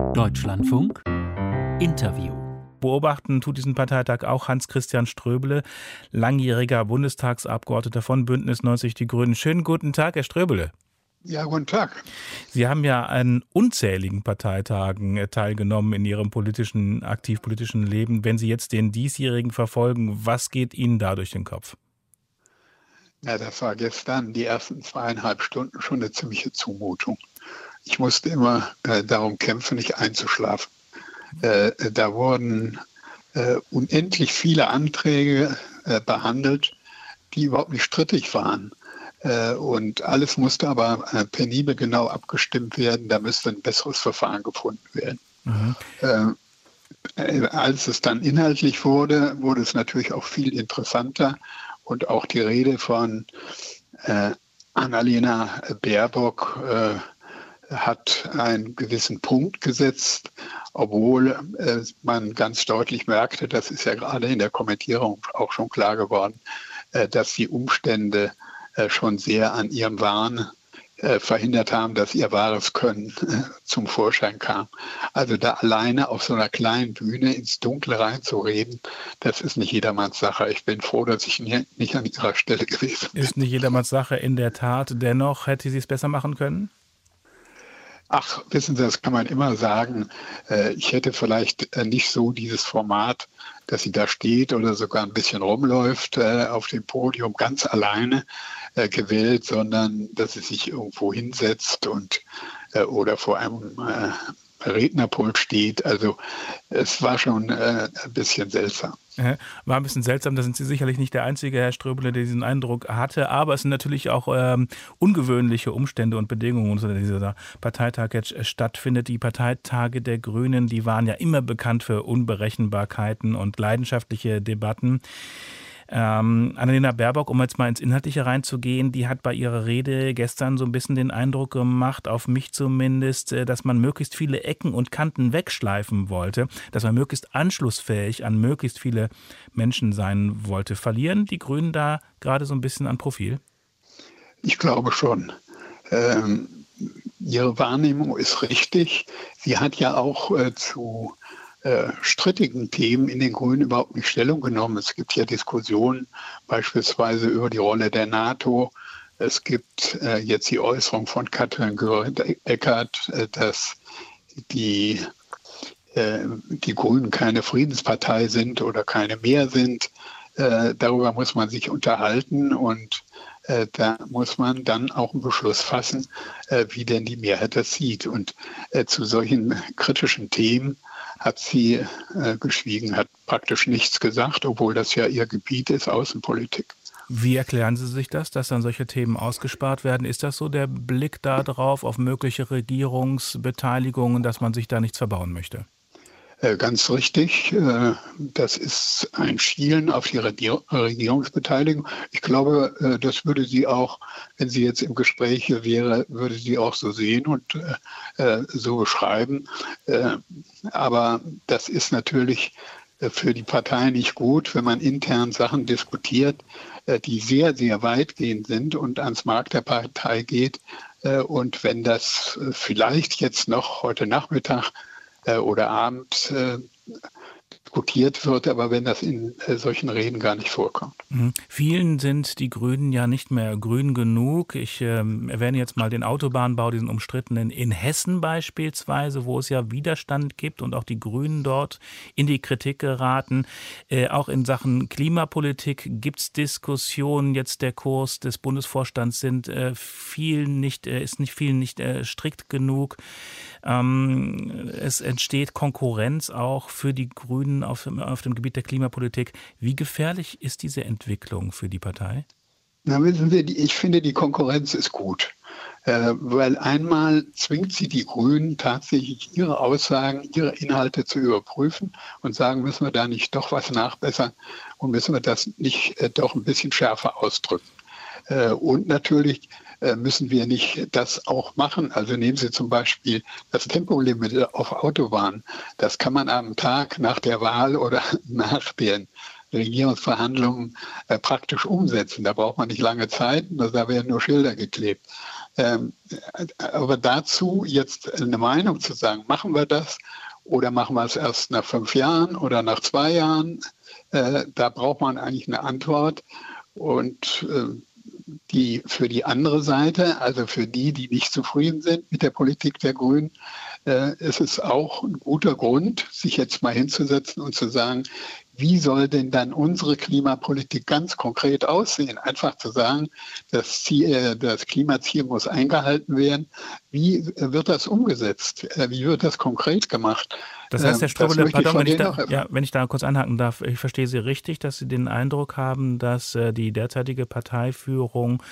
Deutschlandfunk Interview. Beobachten tut diesen Parteitag auch Hans-Christian Ströbele, langjähriger Bundestagsabgeordneter von Bündnis 90 Die Grünen. Schönen guten Tag, Herr Ströbele. Ja, guten Tag. Sie haben ja an unzähligen Parteitagen teilgenommen in Ihrem aktiv-politischen Leben. Wenn Sie jetzt den diesjährigen verfolgen, was geht Ihnen da durch den Kopf? Ja, das war gestern die ersten 2,5 Stunden schon eine ziemliche Zumutung. Ich musste immer darum kämpfen, nicht einzuschlafen. Da wurden unendlich viele Anträge behandelt, die überhaupt nicht strittig waren. Und alles musste aber penibel genau abgestimmt werden. Da müsste ein besseres Verfahren gefunden werden. Mhm. Als es dann inhaltlich wurde, wurde es natürlich auch viel interessanter. Und auch die Rede von Annalena Baerbock hat einen gewissen Punkt gesetzt, obwohl man ganz deutlich merkte, das ist ja gerade in der Kommentierung auch schon klar geworden, dass die Umstände schon sehr an ihrem Wahn verhindert haben, dass ihr wahres Können zum Vorschein kam. Also da alleine auf so einer kleinen Bühne ins Dunkle reinzureden, das ist nicht jedermanns Sache. Ich bin froh, dass ich nicht an ihrer Stelle gewesen bin. Ist nicht jedermanns Sache, in der Tat. Dennoch hätte sie es besser machen können? Ach, wissen Sie, das kann man immer sagen. Ich hätte vielleicht nicht so dieses Format, dass sie da steht oder sogar ein bisschen rumläuft auf dem Podium ganz alleine gewählt, sondern dass sie sich irgendwo hinsetzt und oder vor einem Rednerpult steht. Also es war schon ein bisschen seltsam. War ein bisschen seltsam, da sind Sie sicherlich nicht der einzige, Herr Ströbele, der diesen Eindruck hatte, aber es sind natürlich auch ungewöhnliche Umstände und Bedingungen, unter denen dieser Parteitag jetzt stattfindet. Die Parteitage der Grünen, die waren ja immer bekannt für Unberechenbarkeiten und leidenschaftliche Debatten. Annalena Baerbock, um jetzt mal ins Inhaltliche reinzugehen, die hat bei ihrer Rede gestern so ein bisschen den Eindruck gemacht, auf mich zumindest, dass man möglichst viele Ecken und Kanten wegschleifen wollte, dass man möglichst anschlussfähig an möglichst viele Menschen sein wollte. Verlieren die Grünen da gerade so ein bisschen an Profil? Ich glaube schon. Ihre Wahrnehmung ist richtig. Sie hat ja auch zu strittigen Themen in den Grünen überhaupt nicht Stellung genommen. Es gibt ja Diskussionen beispielsweise über die Rolle der NATO. Es gibt jetzt die Äußerung von Katrin Göring-Eckardt, dass die Grünen keine Friedenspartei sind oder keine mehr sind. Darüber muss man sich unterhalten und da muss man dann auch einen Beschluss fassen, wie denn die Mehrheit das sieht. Und zu solchen kritischen Themen hat sie geschwiegen, hat praktisch nichts gesagt, obwohl das ja ihr Gebiet ist, Außenpolitik. Wie erklären Sie sich das, dass dann solche Themen ausgespart werden? Ist das so der Blick da drauf, auf mögliche Regierungsbeteiligungen, dass man sich da nichts verbauen möchte? Ganz richtig. Das ist ein Schielen auf die Regierungsbeteiligung. Ich glaube, das würde sie auch, wenn sie jetzt im Gespräch wäre, würde sie auch so sehen und so beschreiben. Aber das ist natürlich für die Partei nicht gut, wenn man intern Sachen diskutiert, die sehr, sehr weitgehend sind und ans Mark der Partei geht. Und wenn das vielleicht jetzt noch heute Nachmittag oder Abend diskutiert wird, aber wenn das in solchen Reden gar nicht vorkommt. Vielen sind die Grünen ja nicht mehr grün genug. Ich erwähne jetzt mal den Autobahnbau, diesen umstrittenen in Hessen beispielsweise, wo es ja Widerstand gibt und auch die Grünen dort in die Kritik geraten. Auch in Sachen Klimapolitik gibt es Diskussionen. Jetzt der Kurs des Bundesvorstands ist vielen nicht strikt genug. Es entsteht Konkurrenz auch für die Grünen auf dem Gebiet der Klimapolitik. Wie gefährlich ist diese Entwicklung für die Partei? Na, wissen Sie, ich finde, die Konkurrenz ist gut. Weil einmal zwingt sie die Grünen tatsächlich ihre Aussagen, ihre Inhalte zu überprüfen und sagen, müssen wir da nicht doch was nachbessern und müssen wir das nicht doch ein bisschen schärfer ausdrücken. Und natürlich müssen wir nicht das auch machen. Also nehmen Sie zum Beispiel das Tempolimit auf Autobahnen. Das kann man am Tag nach der Wahl oder nach den Regierungsverhandlungen praktisch umsetzen. Da braucht man nicht lange Zeit, da werden nur Schilder geklebt. Aber dazu jetzt eine Meinung zu sagen, machen wir das oder machen wir es erst nach 5 Jahren oder nach 2 Jahren, da braucht man eigentlich eine Antwort. Und für die andere Seite, also für die nicht zufrieden sind mit der Politik der Grünen, ist es auch ein guter Grund, sich jetzt mal hinzusetzen und zu sagen, wie soll denn dann unsere Klimapolitik ganz konkret aussehen? Einfach zu sagen, das Klimaziel muss eingehalten werden. Wie wird das umgesetzt? Wie wird das konkret gemacht? Das heißt, Herr Ströbele, pardon, wenn ich da kurz einhaken darf, ich verstehe Sie richtig, dass Sie den Eindruck haben, dass die derzeitige Parteiführung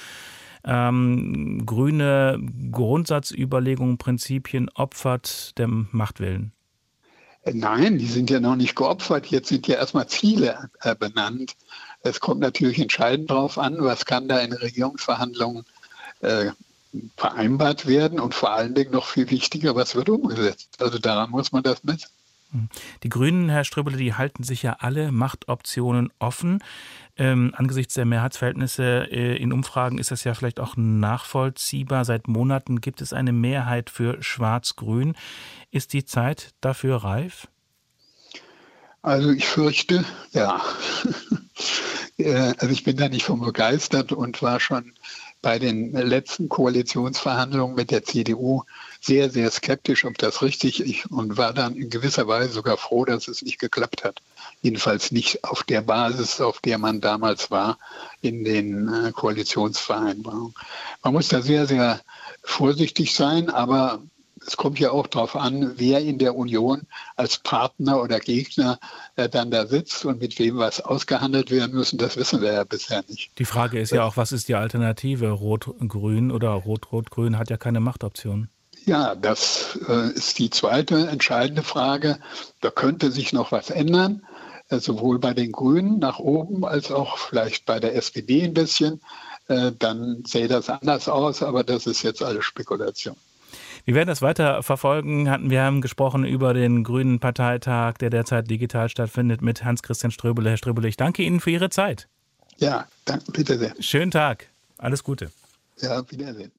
grüne Grundsatzüberlegungen, Prinzipien opfert dem Machtwillen? Nein, die sind ja noch nicht geopfert. Jetzt sind ja erstmal Ziele benannt. Es kommt natürlich entscheidend darauf an, was kann da in Regierungsverhandlungen vereinbart werden und vor allen Dingen noch viel wichtiger, was wird umgesetzt. Also daran muss man das messen. Die Grünen, Herr Ströbele, die halten sich ja alle Machtoptionen offen. Angesichts der Mehrheitsverhältnisse in Umfragen ist das ja vielleicht auch nachvollziehbar. Seit Monaten gibt es eine Mehrheit für Schwarz-Grün. Ist die Zeit dafür reif? Also ich fürchte, ja. Also ich bin da nicht von begeistert und war schon bei den letzten Koalitionsverhandlungen mit der CDU sehr, sehr skeptisch, ob das richtig ist und war dann in gewisser Weise sogar froh, dass es nicht geklappt hat. Jedenfalls nicht auf der Basis, auf der man damals war in den Koalitionsvereinbarungen. Man muss da sehr, sehr vorsichtig sein, aber es kommt ja auch darauf an, wer in der Union als Partner oder Gegner dann da sitzt und mit wem was ausgehandelt werden muss. Das wissen wir ja bisher nicht. Die Frage ist ja auch, was ist die Alternative? Rot-Grün oder Rot-Rot-Grün hat ja keine Machtoption. Ja, das ist die zweite entscheidende Frage. Da könnte sich noch was ändern, sowohl bei den Grünen nach oben als auch vielleicht bei der SPD ein bisschen. Dann sähe das anders aus, aber das ist jetzt alles Spekulation. Wir werden das weiter verfolgen. Wir haben gesprochen über den Grünen Parteitag, der derzeit digital stattfindet, mit Hans-Christian Ströbele. Herr Ströbele, ich danke Ihnen für Ihre Zeit. Ja, danke, bitte sehr. Schönen Tag. Alles Gute. Ja, wiedersehen.